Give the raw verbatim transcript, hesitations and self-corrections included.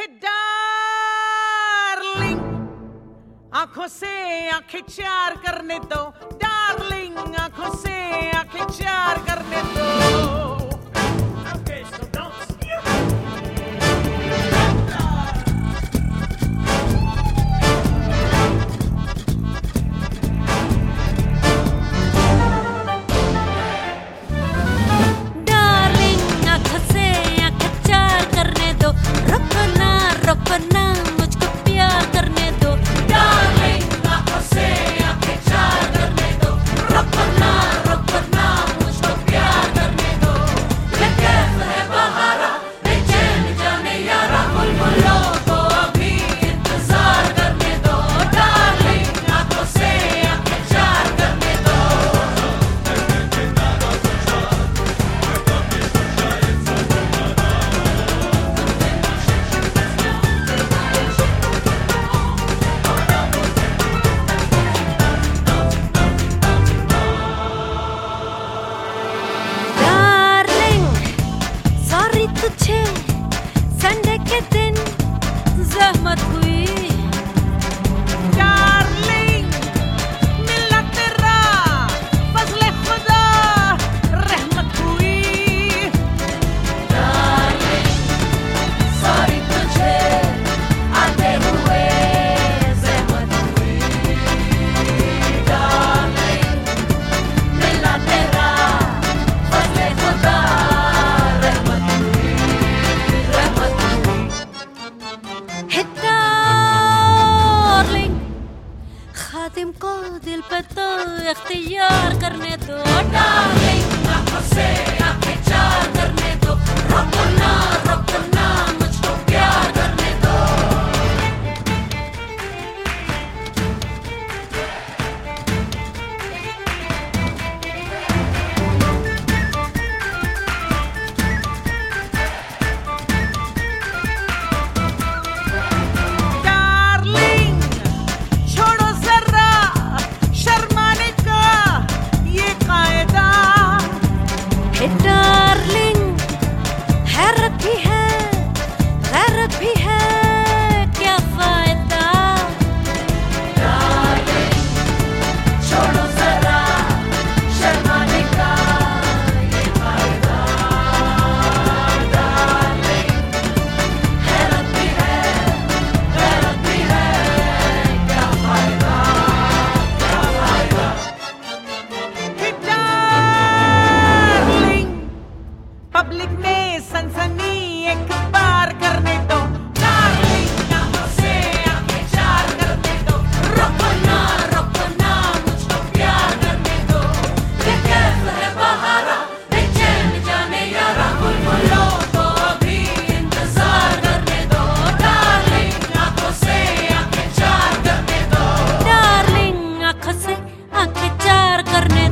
हे darling, आंखों से आंखें चार करने दो। डार्लिंग, आंखों से आंखें चार करने दो। Okay, so don't संडे के दिन ज़हमत हुई। डार्लिंग, मिला तेरा फज़ले खुदा रहमत हुई। डार्लिंग, सॉरी तुझे आते हुए ज़हमत हुई। डार्लिंग, मिला तेरा फज़ले खुदा रहमत हुई। खातिम को दिल पे तो इख्तियार करने दो। डार्लिंग, आंखों से आंखें चार करने दो। रोको ना रोको ना मुझको प्यार करने दो। डार्लिंग, हैरत भी है गैरत भी है, क्या फायदा। डार्लिंग, छोड़ो जरा शर्माने का ये फायदा। डार्लिंग, हैरत भी है गैरत भी है, क्या फायदा क्या फायदा। पब्लिक में सनसनी एक बार करने दो। डार्लिंग, आंखों से आंखें चार करने दो। रोको ना रोको ना मुझको प्यार करने दो। ये कैफ है बहारा, बेचैन जाने यारा। बुलबुलों को अभी इंतजार करने दो। डार्लिंग, आंखों से आंखें चार करने दो। डार्लिंग, आंखों से आंखें चार करने